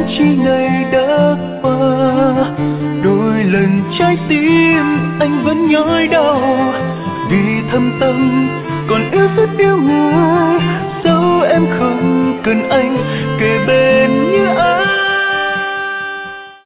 chi này đã qua. Đôi lần trái tim anh vẫn nhói đau, vì thâm tâm còn yêu rất yêu người. Dẫu em không cần anh kề bên